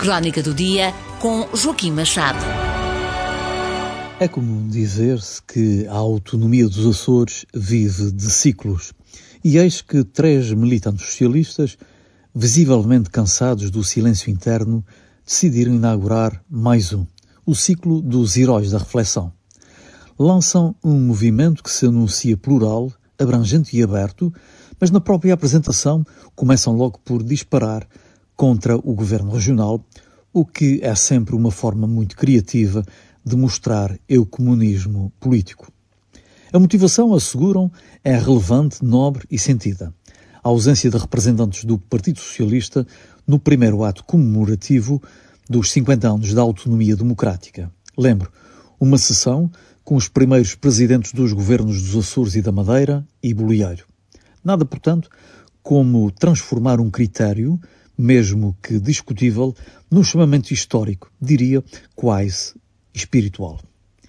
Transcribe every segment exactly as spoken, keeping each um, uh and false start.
Crónica do Dia, com Joaquim Machado. É comum dizer-se que a autonomia dos Açores vive de ciclos. E eis que três militantes socialistas, visivelmente cansados do silêncio interno, decidiram inaugurar mais um, o ciclo dos Heróis da Reflexão. Lançam um movimento que se anuncia plural, abrangente e aberto, mas na própria apresentação começam logo por disparar contra o governo regional, o que é sempre uma forma muito criativa de mostrar eucomunismo político. A motivação, asseguram, é relevante, nobre e sentida. A ausência de representantes do Partido Socialista no primeiro ato comemorativo dos cinquenta anos da autonomia democrática. Lembro, uma sessão com os primeiros presidentes dos governos dos Açores e da Madeira e Bolieiro. Nada, portanto, como transformar um critério, mesmo que discutível, num chamamento histórico, diria quase espiritual.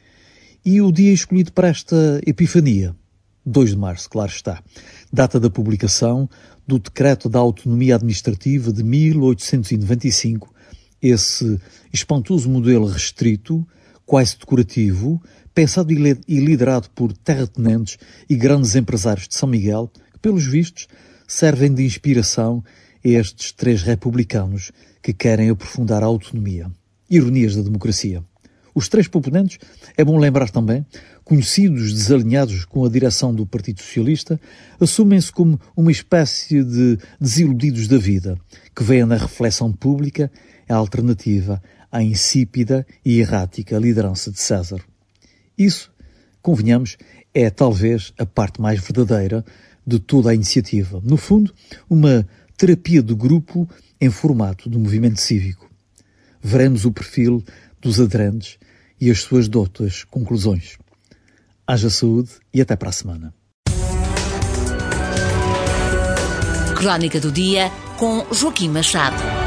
E o dia escolhido para esta epifania? dois de março, claro está. Data da publicação do Decreto da Autonomia Administrativa de mil oitocentos e noventa e cinco, esse espantoso modelo restrito, quase decorativo, pensado e liderado por terratenentes e grandes empresários de São Miguel, que, pelos vistos, servem de inspiração a estes três republicanos que querem aprofundar a autonomia. Ironias da democracia. Os três proponentes, é bom lembrar também, conhecidos desalinhados com a direção do Partido Socialista, assumem-se como uma espécie de desiludidos da vida, que veem na reflexão pública a alternativa à insípida e errática liderança de César. Isso, convenhamos, é talvez a parte mais verdadeira de toda a iniciativa. No fundo, uma terapia de grupo em formato de movimento cívico. Veremos o perfil dos aderentes e as suas doutas conclusões. Haja saúde e até para a semana. Crónica do Dia, com Joaquim Machado.